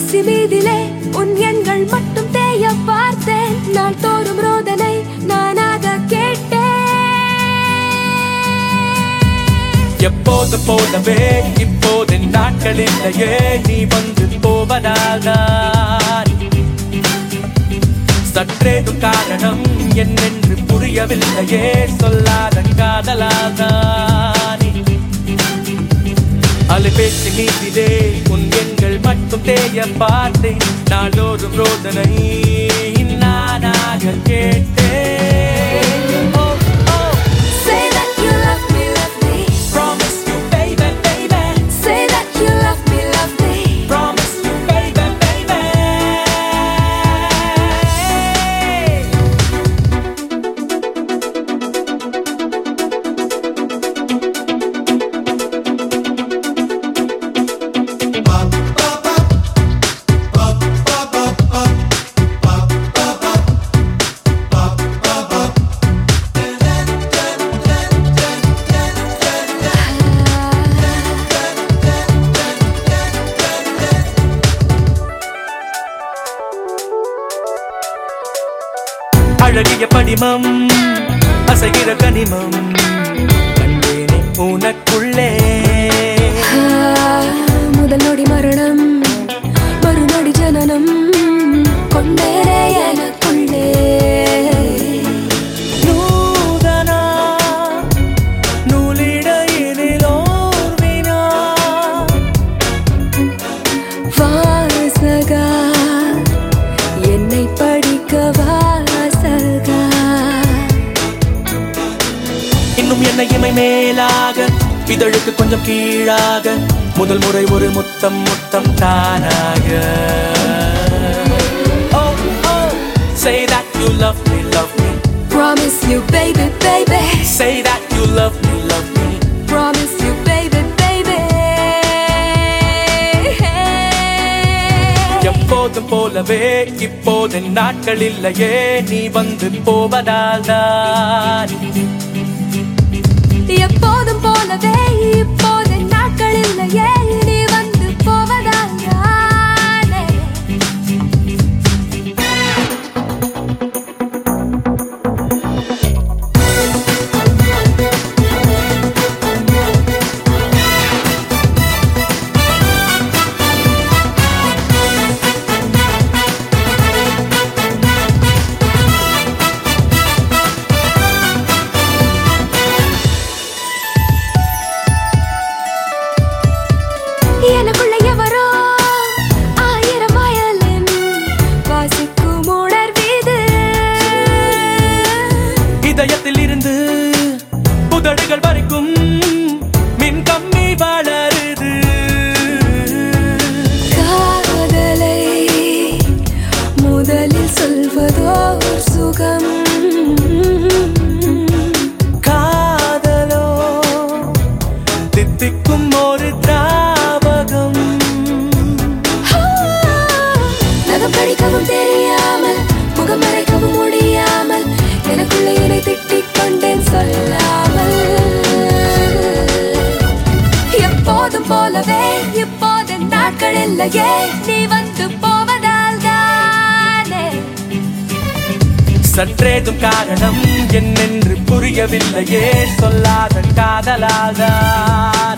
அலைபேசி மீதிலே உன் எண்கள் மட்டும் தேய பார்த்தேன். நாள் தோறும் ரோதனை நானாக கேட்டேன். எப்போது போலவே இப்போது நாட்கள் இல்லையே, நீ வந்து போவதாக சற்றேதும் காரணம் என்னென்று புரியவில்லையே, சொல்லாத காதலாக அலைபேசி மீதிலே உன் எண்கள் மட்டும் தேய பார்த்தேன். நாளோறும் ரோதனை நானாக கேட்டேன். Say that you love me, love me. Promise you, baby, baby. Say that you love me, love me. Promise you, baby, baby. அழகிய படிமம் அசைகிற கனிமம் கண்டேனே உனக்குள்ளே. முதல் நொடி மரணம் மறுநொடி ஜனனம் கொண்டேரே எனக்குள்ளே. நூதனா நூலிடையிலோர் வினா வாசகா என்னை படிக்க வாசகா. இன்னும் என்னை இமை மேலாக இதழுக்கு கொஞ்சம் கீழாக முதல் முறை ஒரு முத்தம் முத்தம் தானாக. Oh, oh, say that you love me, love me. Promise you, baby, baby. Say that you love me, love me. Promise you, baby, baby. எப்போதும் போலவே இப்போது நாட்கள் இல்லையே, நீ வந்து போவதால் தான். எப்போதும் போலவே இப்போது நாட்கள் இல்லையே, நீ வந்து போவதால் தானே. எனக்குள்ள எவரோ ஆயிரம் வயலின் வாசிக்கும் உணர்வீது. இதயத்தில் இருந்து புதடுகள் வரைக்கும் மின் கம்மி வளருது. காதலை முதலில் சொல்வதோ சுகம். காதலோ தித்திக்கும் ஒரு திராவகம். நகம் கழிக்கவும் தெரியாமல் முகம் மறைக்கவும் முடியாமல் எனக்குள்ள என்னை திட்டிக் கொண்டேன் சொல்லாமல். எப்போதும் போலவே இப்போது நாட்கள் இல்லையே, நீ வந்து போவதால் தானே. சற்றேதும் காரணம் என்னென்று புரியவில்லையே, சொல்லாத காதலாக